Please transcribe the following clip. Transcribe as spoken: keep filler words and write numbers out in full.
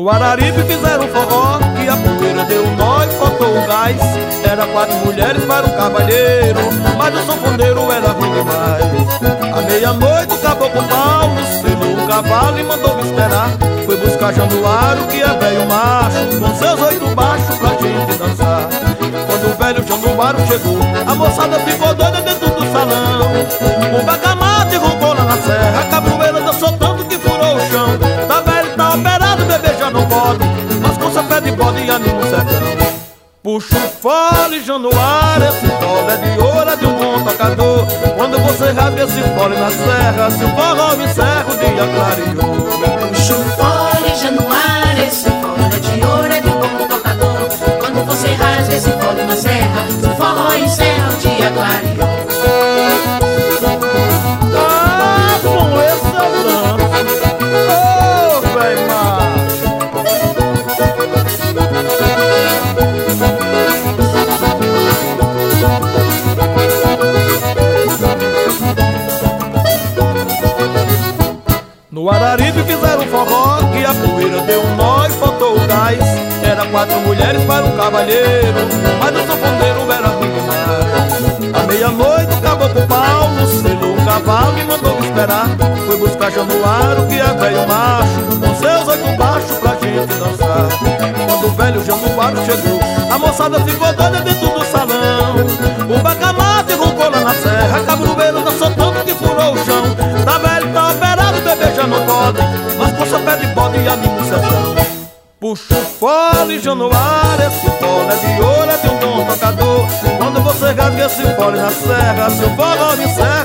No Araripe fizeram um forró que a poeira deu um nó e faltou o gás. Era quatro mulheres para um cavalheiro, mas o sanfoneiro era ruim demais. À meia-noite o caboclo Paulo selou o cavalo e mandou me esperar. Foi buscar Januário, que é velho macho, com seus oito baixos pra gente dançar. Quando o velho Januário chegou, a moçada ficou doida dentro do salão. O bacamarte roncou lá na serra, a cabroeira dançou tanto que furou o chão. Tá velho, tá operado, bebê já não pode, mas com seu pé de bode e anima o sertão. Puxa o fole, Januário, esse fole é de ouro, é de um bom tocador. Quando você rasga esse fole na serra, se o forró encerra, o dia clareou. Puxa o fole, Januário, esse fole é de ouro, é de um bom tocador. Quando você rasga esse fole na serra, se o forró encerra, o dia clareou. Ah, com essa dança, ô, velho macho. No Araripe fizeram um forró que a poeira deu um nó e faltou o gás. Era quatro mulheres para um cavalheiro, mas o sanfoneiro era ruim demais. À meia-noite o caboclo Paulo selou o cavalo e mandou me esperar. Foi buscar Januário, que é velho macho, com seus oito baixos pra gente dançar. Quando o velho Januário chegou, a moçada ficou doida dentro do salão. O bacamarte roncou lá na serra, a cabroeira dançou tanto que furou o chão. Tá velho, tá operado, bebê já não pode, mas com seu pé de bode e anima o sertão. Puxa o fole, Januário, esse fole é de ouro, é de um bom tocador. Quando você rasga esse fole na serra, seu forró encerra,